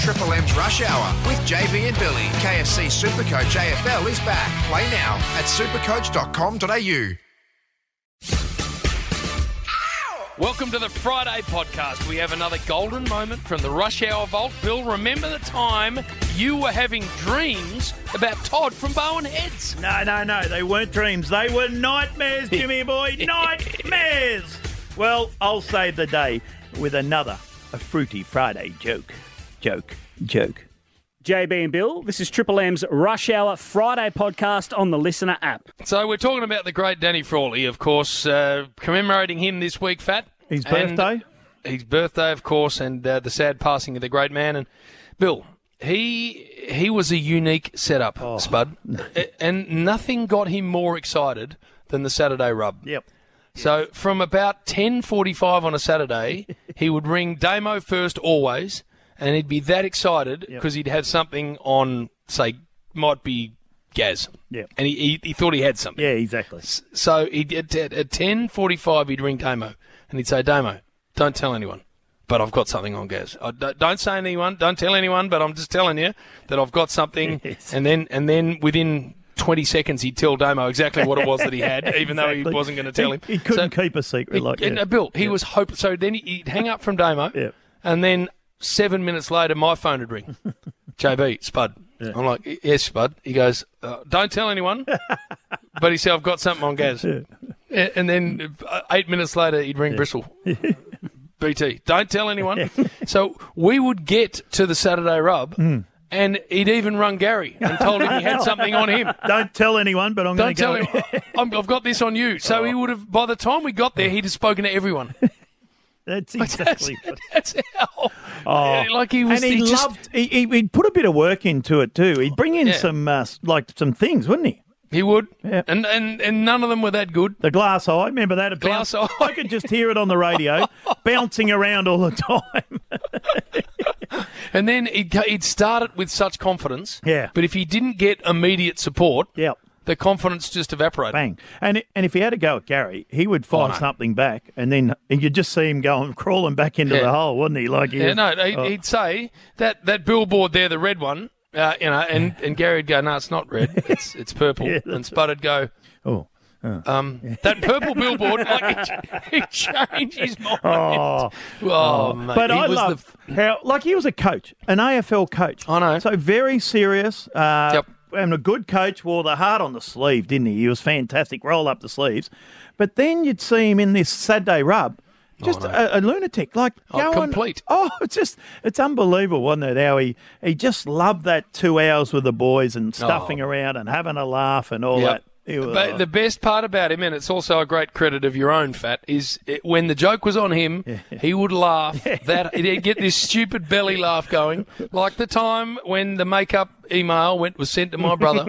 Triple M's Rush Hour with JB and Billy. KFC Supercoach AFL is back. Play now at supercoach.com.au. Welcome to the Friday podcast. We have another golden moment from the Rush Hour Vault. Bill, remember the time you were having dreams about Todd from Bowen Heads? No. They weren't dreams. They were nightmares, Jimmy boy. Nightmares. Well, I'll save the day with a fruity Friday joke. JB and Bill, this is Triple M's Rush Hour Friday podcast on the Listener app. So we're talking about the great Danny Frawley, of course, commemorating him this week, Fat. His birthday? His birthday, of course, and the sad passing of the great man. And Bill, he was a unique setup, Spud, and nothing got him more excited than the Saturday rub. Yep. So from about 10:45 on a Saturday, he would ring Damo first always, and he'd be that excited because he'd have something on, say, might be Gaz. Yeah. And he thought he had something. Yeah, exactly. So at 10:45 he'd ring Damo, and he'd say, Damo, don't tell anyone, but I've got something on Gaz. Don't say anyone, don't tell anyone, but I'm just telling you that I've got something. Yes. And then within 20 seconds he'd tell Damo exactly what it was that he had, even though he wasn't going to tell him. He couldn't keep a secret Bill, he was hoping. So then he'd hang up from Damo, and then 7 minutes later my phone would ring. JB, Spud. Yeah. I'm like, yes, Spud. He goes, don't tell anyone. But he said, I've got something on Gaz. Yeah. And then 8 minutes later he'd ring Bristol. BT, don't tell anyone. So we would get to the Saturday rub, and he'd even rung Gary and told him he had something on him. Don't tell anyone, but I'm going to go. Don't tell him. I've got this on you. So he would have, by the time we got there, he'd have spoken to everyone. That's exactly that's how. Like he was. And he'd put a bit of work into it too. He'd bring in some things, wouldn't he? He would, and none of them were that good. The glass eye, remember that? Glass eye. I could just hear it on the radio, bouncing around all the time. And then he'd start it with such confidence. Yeah. But if he didn't get immediate support, the confidence just evaporated. Bang. And if he had to go at Gary, he would fire something back, and then you'd just see him crawling back into the hole, wouldn't he? Like he'd say that billboard there, the red one. And Gary would go, no, it's not red, it's purple. And Spud would go, that purple billboard, he changed his mind. Mate, but I love how, he was a coach, an AFL coach. I know. So very serious. And a good coach, wore the heart on the sleeve, didn't he? He was fantastic, roll up the sleeves. But then you'd see him in this Saturday rub. Just a lunatic, complete. It's unbelievable, wasn't it? How he just loved that 2 hours with the boys and stuffing around and having a laugh and all that. But the best part about him, and it's also a great credit of your own, Fat, is when the joke was on him, he would laugh. He'd get this stupid belly laugh going, like the time when the makeup email was sent to my brother.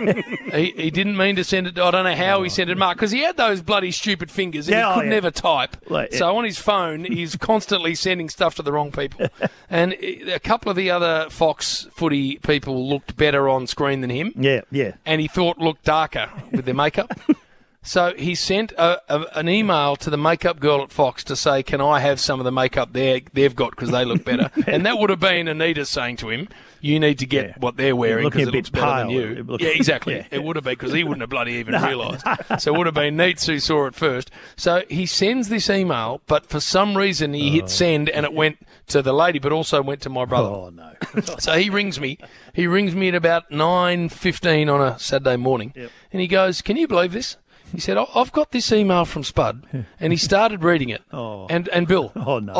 He didn't mean to send it. I don't know how he sent it, Mark, because he had those bloody stupid fingers and he could never type. So on his phone, he's constantly sending stuff to the wrong people. And a couple of the other Fox footy people looked better on screen than him. Yeah. And he thought looked darker with their makeup. So he sent an email to the makeup girl at Fox to say, can I have some of the makeup they've got because they look better? And that would have been Anita saying to him, you need to get what they're wearing because it looks better than you. Exactly. It would have been because he wouldn't have bloody even realised. So it would have been Neats who saw it first. So he sends this email, but for some reason he hit send and it went to the lady, but also went to my brother. Oh, no. So he rings me. He rings me at about 9:15 on a Saturday morning. And he goes, can you believe this? He said, I've got this email from Spud, and he started reading it. And Bill,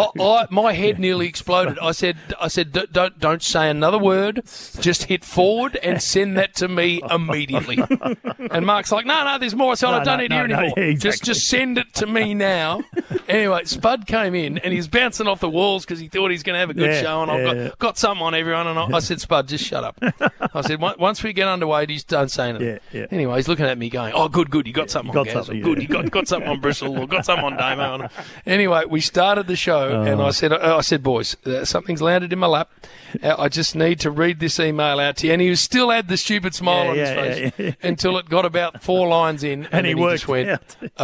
my head nearly exploded. I said, don't say another word. Just hit forward and send that to me immediately. And Mark's like, no, there's more. I said, I don't need to hear anymore. Exactly. Just send it to me now. Anyway, Spud came in, and he's bouncing off the walls because he thought he's going to have a good show, and I've got something on everyone. And I said, Spud, just shut up. I said, once we get underway, just don't say anything. Anyway, he's looking at me going, good, you got something on Gaz. Good, you got something on Bristol or got something on Damo. Anyway, we started the show and I said, boys, something's landed in my lap. I just need to read this email out to you. And he still had the stupid smile on his face until it got about 4 lines in. And then he just went,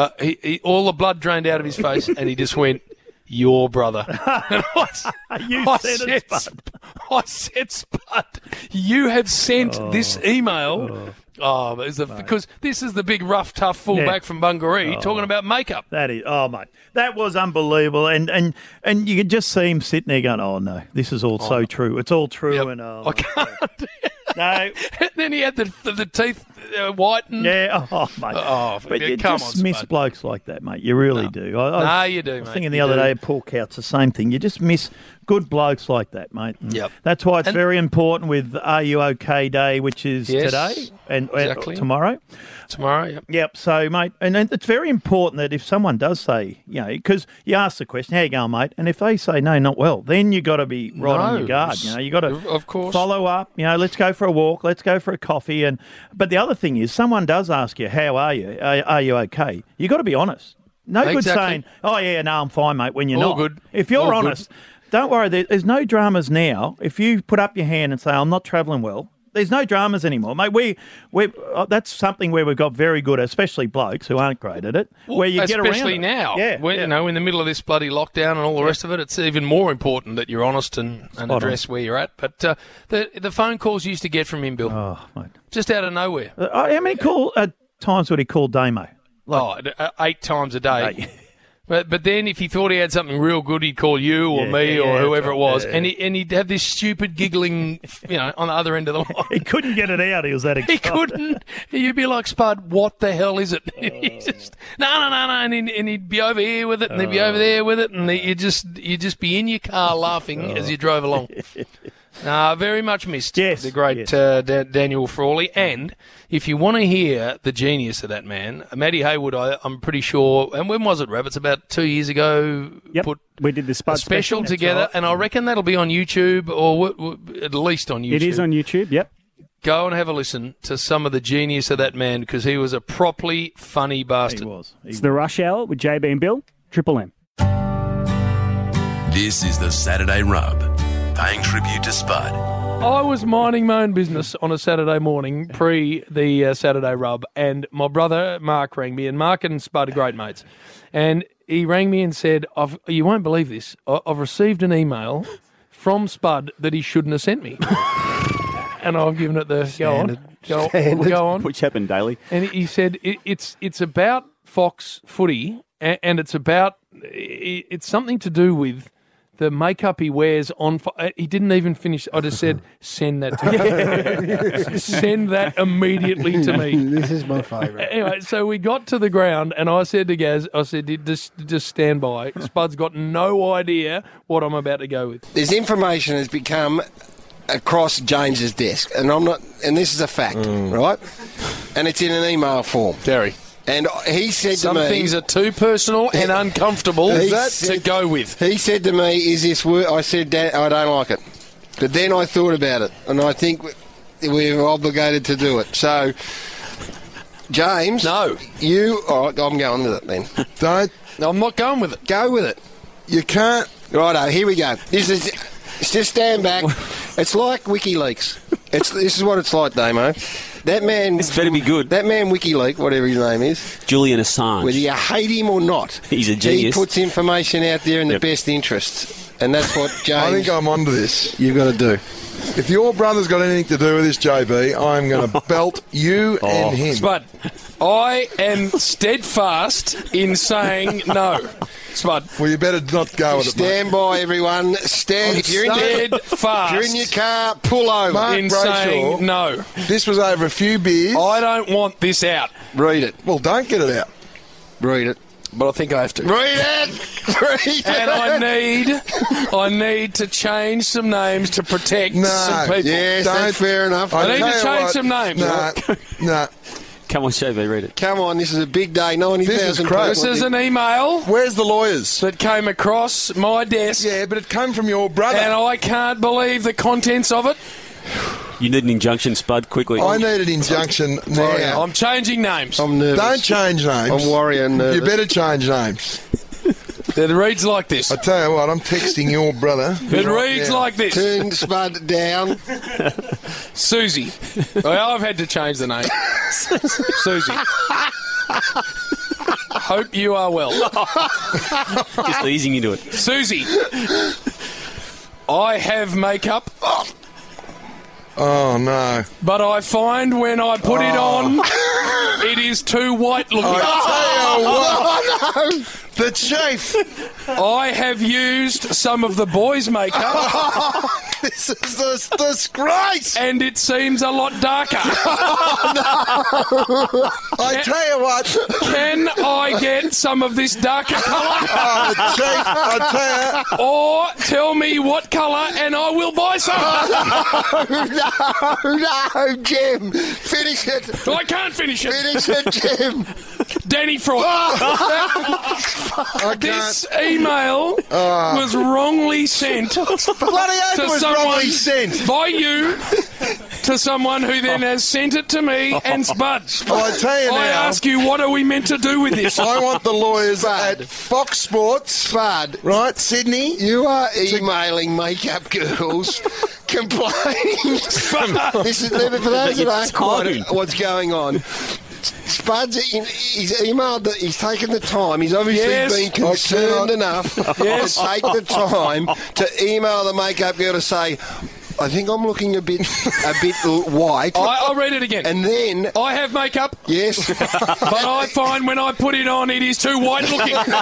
all the blood drained out of his face and he just went, your brother. You said it, Spud. I said, Spud, you have sent this email. Because this is the big, rough, tough fullback from Bungaree talking about makeup. That is, mate, that was unbelievable, and you could just see him sitting there going, "Oh no, this is all so true. It's all true." Yep. And I can't. no, And then he had the teeth whitened. yeah, mate. But you just miss blokes like that, mate. You really do. You do, I was mate. thinking the other day, Paul Couts, the same thing. You just miss good blokes like that, mate. And Yep. that's why it's very important with Are You OK Day, which is today and tomorrow. Tomorrow, yep. Yep. So, mate, and it's very important that if someone does say, because you ask the question, "How you going, mate?" And if they say no, not well, then you got to be right on your guard. You got to, of course, follow up. Let's go for a walk. Let's go for a coffee. But the other thing is, someone does ask you, "How are you? Are you okay?" You got to be honest. No good saying, "Oh yeah, no, I'm fine, mate," when you're not. Good. If you're honest, don't worry. There's no dramas now. If you put up your hand and say, "I'm not travelling well," there's no dramas anymore, mate. That's something where we've got very good, especially blokes who aren't great at it. Where you get around especially now, in the middle of this bloody lockdown and all the rest of it, it's even more important that you're honest and address where you're at. But the phone calls you used to get from him, Bill, mate, just out of nowhere. How many times would he call Damo? 8 times a day. But then if he thought he had something real good, he'd call you or me or whoever it was, and he'd have this stupid giggling, on the other end of the line. He couldn't get it out. He was that excited. He couldn't. You'd be like, "Spud, what the hell is it?" He just no, and he'd be over here with it, and he'd be over there with it, and you'd just be in your car laughing as you drove along. Very much missed the great Daniel Frawley. And if you want to hear the genius of that man, Matty Haywood, I'm pretty sure, and when was it, Rabbits? About 2 years ago, put we did the Spud special together, right. And I reckon that'll be on YouTube, or at least on YouTube. It is on YouTube, yep. Go and have a listen to some of the genius of that man, because he was a properly funny bastard. He was. It's the Rush Hour with JB and Bill, Triple M. This is the Saturday Rub, paying tribute to Spud. I was minding my own business on a Saturday morning, pre the Saturday Rub, and my brother Mark rang me, and Mark and Spud are great mates. And he rang me and said, "You won't believe this, I've received an email from Spud that he shouldn't have sent me." And I've given it the go on. Which happened daily. And he said, it's about Fox footy, and it's something to do with the makeup he wears on. He didn't even finish. I just said, "Send that to me." Send that immediately to me. This is my favourite. Anyway, so we got to the ground, and I said to Gaz, just stand by. Spud's got no idea what I'm about to go with. This information has become across James's desk, and and this is a fact, right? And it's in an email form. Very. And he said Some to me... Some things are too personal and uncomfortable to go with. He said to me, "Is this work?" I said, "Dad, I don't like it." But then I thought about it, and I think we're obligated to do it. So, James... No. All right, I'm going with it then. Don't. No, I'm not going with it. Go with it. You can't... Righto, here we go. Just stand back. It's like WikiLeaks. This is what it's like, Damo. That man... This better be good. That man, WikiLeaks, whatever his name is... Julian Assange. Whether you hate him or not... He's a genius. He puts information out there in the best interests. And that's what James... I think I'm onto this. You've got to do. If your brother's got anything to do with this, JB, I'm going to belt you and him. Spud, I am steadfast in saying no. Spud. Well, you better not go with it, mate. Stand by, everyone. If you're in your car, pull over. Mark in Brayshaw, saying no. This was over a few beers. I don't want this out. Read it. Well, don't get it out. Read it. But I think I have to. Read it! Read it! And I need to change some names to protect some people. Yes, that's fair enough. I need to change some names. No. Come on, JB, read it. Come on, this is a big day. 90,000 people. This is an email. Where's the lawyers? That came across my desk. Yeah, but it came from your brother. And I can't believe the contents of it. You need an injunction, Spud, quickly. I need an injunction now. I'm changing names. I'm nervous. Don't change names. I'm worried and nervous. You better change names. It reads like this. I tell you what, I'm texting your brother. It reads like this. Turn Spud down. Susie. Well, I've had to change the name. Susie. Hope you are well. Just easing into it. Susie. I have makeup, Oh, no. but I find when I put it on, it is too white looking. I tell you what. Oh, no. The chief. I have used some of the boys' makeup, This is a disgrace. and it seems a lot darker. I tell you what. Can I get some of this darker colour? Oh, chief, I tell you. Or tell me what colour and I will buy some. No, Jim. Finish it. I can't finish it. Finish it, Jim. Danny Frost. I This can't. email was wrongly sent Bloody oath to it was someone wrongly sent. by you to someone who then has sent it to me and Spud. I tell you I now. ask you, what are we meant to do with this? I want the lawyers Spud. at Fox Sports, Spud, right, Sydney. you are emailing makeup girls complaining. This is, for those that aren't quite what's going on. Spud's he's emailed that he's taken the time. He's obviously Yes. been concerned enough Yes. to take the time to email the makeup girl to say, I think I'm looking a bit white. I'll read it again. And then, I have makeup, yes, but I find when I put it on, it is too white looking. no.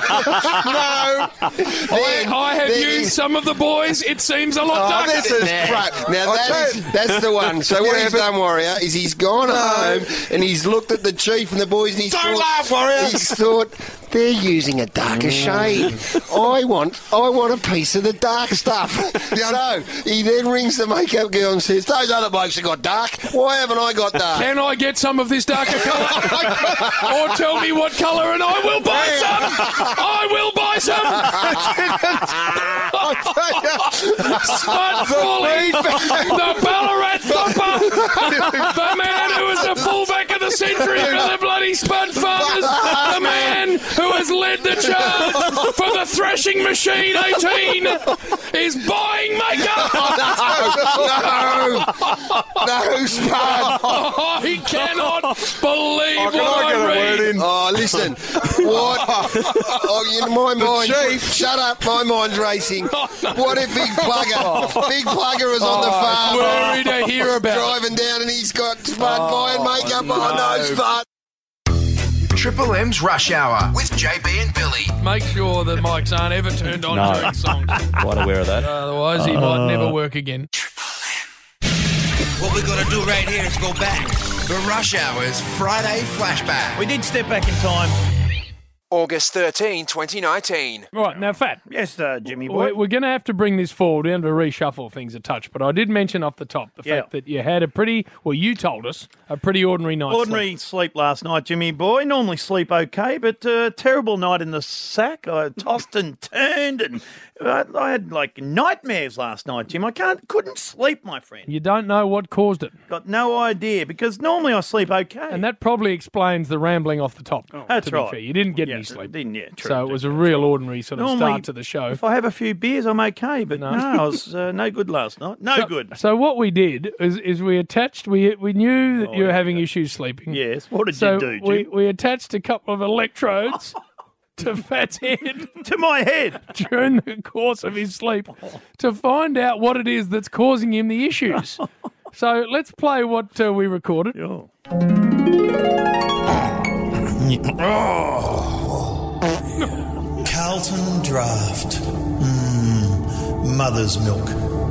I have used some of the boys. It seems a lot Oh, darker. this is Crap. Now I'll tell you. that's the one. So what Yeah, he's but- done, Warrior, is he's gone home and he's looked at the chief and the boys and he's Don't thought, laugh, Warrior. He's thought they're using a darker shade. I want a piece of the dark stuff. So he then rings the makeup girl and says, "Those other blokes have got dark. Why haven't I got dark?" Can I get some of this darker colour? Or tell me what colour and I will buy some! I will buy some! Spud Frawley, the Ballarat Thumper, the man who was the fullback of the century for the bloody Spud Farmers, the man who has led the charge for the Thrashing Machine 18 is buying makeup! No, Spud. I cannot believe Can what I get a I word read. in? Oh, listen. What? Oh, my mind. chief. Shut up. My mind's racing. What if Big Plugger? Big Plugger was on the farm. Worried to hear about it. Driving down and he's got Spud buying makeup. Oh, no, Spud. Triple M's Rush Hour with JB and Billy. Make sure that mics aren't ever turned on No. during songs. Quite aware of that. Otherwise, he might never work again. What we're going to do right here is go back. The Rush Hour's Friday Flashback. We did step back in time. August 13, 2019. Right, now, Fat, Yes, Jimmy boy. we're going to have to bring this forward. We have to reshuffle things a touch, but I did mention off the top the fact that you had you told us, a pretty ordinary night. Ordinary sleep last night, Jimmy boy. Normally sleep okay, but terrible night in the sack. I tossed and turned, and I had like nightmares last night, Jim. I couldn't sleep, my friend. You don't know what caused it. Got no idea because normally I sleep okay. And that probably explains the rambling off the top. That's to be right. fair. You didn't get any Yeah, sleep. Didn't, yeah, true, So it was a real ordinary sort of Normally, start to the show. If I have a few beers, I'm okay. But no, I was no good last night. No good. So what we did is we attached. We knew that you were having issues sleeping. Yes. What did So you do, Jim? we attached a couple of electrodes to Fat's head To my head. during the course of his sleep to find out what it is that's causing him the issues. So let's play what we recorded. Oh. Carlton Draft. Mother's Milk.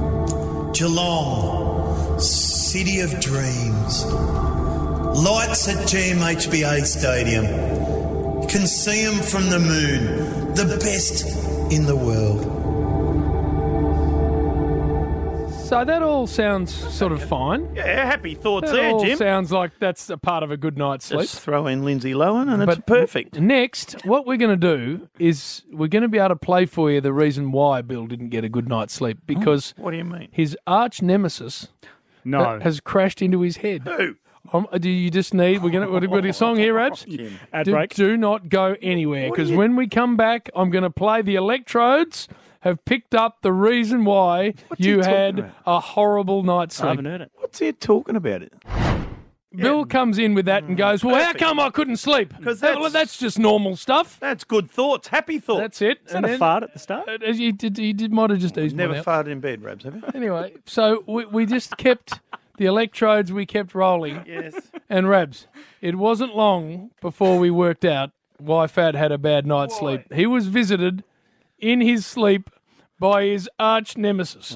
Geelong. City of Dreams. Lights at GMHBA Stadium. You can see them from the moon. The best in the world. So that all sounds sort of fine. Yeah, happy thoughts That there, all Jim. sounds like that's a part of a good night's sleep. Just throw in Lindsay Lohan and it's But perfect. Next, what we're going to do is we're going to be able to play for you the reason why Bill didn't get a good night's sleep, because What do you mean? his arch nemesis has crashed into his head. Who? Do you just need? We've got a song here, Abs. Ad break. Do not go anywhere, because when we come back, I'm going to play the electrodes. Have picked up the reason why What's he you talking had about? a horrible night's I sleep. haven't heard it. What's he talking about? Bill comes in with that and goes, well, Perfect. how come I couldn't sleep? 'Cause That's just normal stuff. That's good thoughts, happy thoughts. That's it. Is that a fart at the start? He might have just eased Never one out. farted in bed, Rabs, have you? Anyway, so we just kept the electrodes, we kept rolling. Yes. And Rabs, it wasn't long before we worked out why Fat had a bad night's sleep. He was visited in his sleep by his arch nemesis.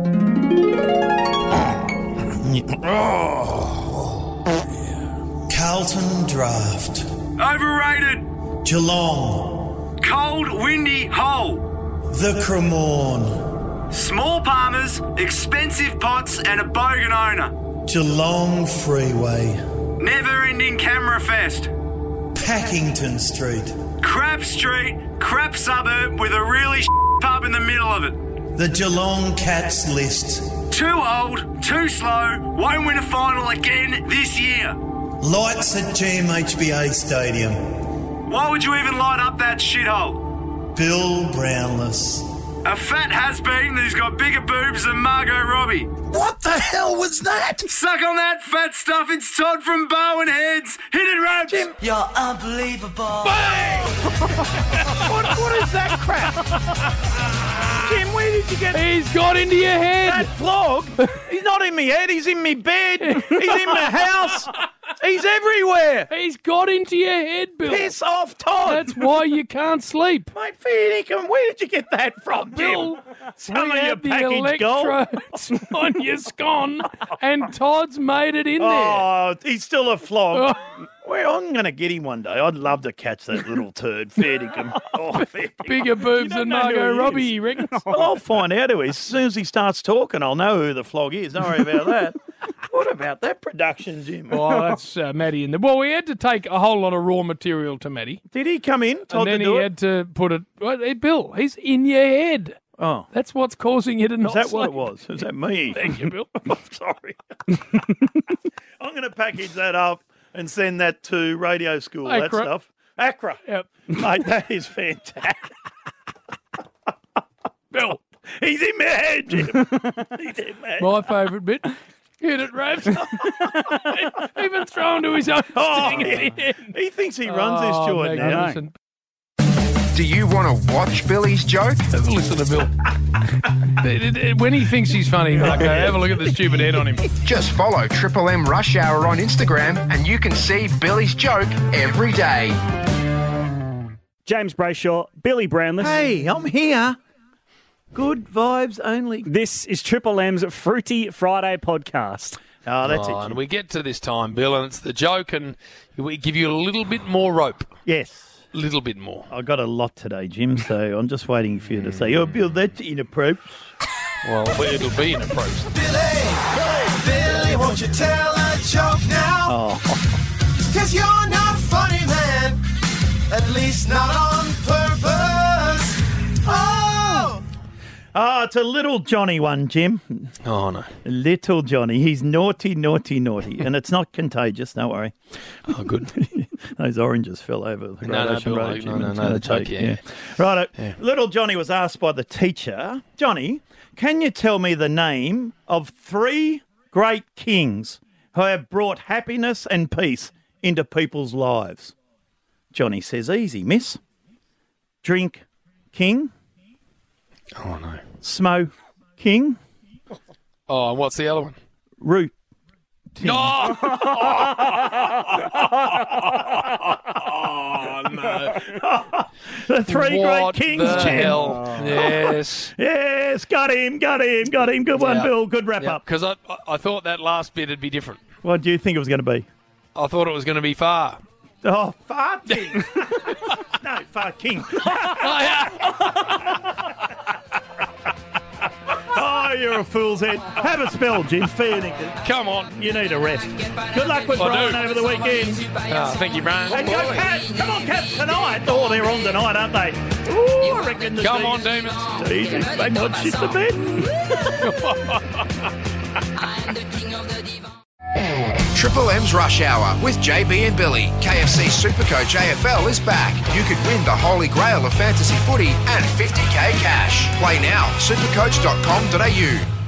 Carlton Draft. Overrated. Geelong. Cold, windy, hole. The Cremorne. Small palmers, expensive pots, and a bogan owner. Geelong Freeway. Never-ending camera fest. Packington Street. Crap street, crap suburb with a really pub in the middle of it. The Geelong Cats List. Too old, too slow, won't win a final again this year. Lights at GMHBA Stadium. Why would you even light up that shithole? Bill Brownless. A fat has-been who's got bigger boobs than Margot Robbie. What the hell was that? Suck on that fat stuff, it's Todd from Bowen Heads. Hit it, Rabs. You're unbelievable. What is that crap? Jim, where did you get He's got into your head. that flog? He's not in me head, he's in me bed, he's in my house, he's everywhere. He's got into your head, Bill. Piss off, Todd. That's why you can't sleep. Mate, fair dinkum, where did you get that from, Bill, Jim? Some we of your had the packaged gold. electrodes on your scone, and Todd's made it in there. Oh, he's still a flog. Well, I'm going to get him one day. I'd love to catch that little turd. Fair dinkum. Oh, fair dinkum. Bigger boobs You don't than know who Margot he Robbie, is. he reckons. Well, I'll find out who he is. As soon as he starts talking, I'll know who the flog is. Don't worry about that. What about that production, Jim? Oh, that's Matty in there. Well, we had to take a whole lot of raw material to Matty. Did he come in? Told And then to do he it? had to put it... Well, hey, Bill, he's in your head. Oh. That's what's causing you to not Is that what sleep. it was? Is that me? Thank you, Bill. I'm sorry. I'm going to package that up and send that to radio school, that Accra. stuff. Accra. Yep. Mate, that is fantastic. Bill, He's in my head, Jim. He's in my head. my favourite bit. Hit it, Rabs. Even thrown to his own sting at the end. He thinks he runs this joint now. magnificent. Do you want to watch Billy's joke? Have a listen to Bill. When he thinks he's funny, Marco, have a look at the stupid head on him. Just follow Triple M Rush Hour on Instagram and you can see Billy's joke every day. James Brayshaw, Billy Brownless. Hey, I'm here. Good vibes only. This is Triple M's Fruity Friday podcast. Oh, that's Oh, it. and we get to this time, Bill, and it's the joke, and we give you a little bit more rope. Yes. A little bit more. I got a lot today, Jim, so I'm just waiting for you to say, oh, Bill, that's inappropriate. Well, it'll be in a process. Billy, won't you tell a joke now? Oh. 'Cause you're not funny, man. At least not on purpose. Oh! Oh, it's a little Johnny one, Jim. Oh, no. Little Johnny. He's naughty, naughty, naughty. And it's not contagious, don't worry. Oh, good. Those oranges fell over the No, Ocean Bill, Road, Jim. no, It's the gonna joke, take- yeah. Righto. Yeah. Little Johnny was asked by the teacher, Johnny, can you tell me the name of 3 great kings who have brought happiness and peace into people's lives? Johnny says, easy, miss. Drink King, Oh, no. Smoke King, Oh, and what's the other one? Root. Oh, oh no. The 3 What great kings, the Jim. hell? Yes. Yes, got him. Good one, Yeah. Bill. Good wrap up. Because I thought that last bit would be different. What do you think it was going to be? I thought it was going to be far. Oh, Fart King. No, Fart King. Oh, you're a fool's head. Have a spell, Jim. Fair dinkum. Come on. You need a rest. Good luck with I Brian do. over the weekend. Thank you, Brian. And go Cats. Come on, Cats, tonight. Oh, they're on tonight, aren't they? Ooh, I reckon the Come on, Demons. Demons. Easy. They might shit the bed. Triple M's Rush Hour with JB and Billy. KFC Supercoach AFL is back. You could win the holy grail of fantasy footy and 50k cash. Play now. Supercoach.com.au.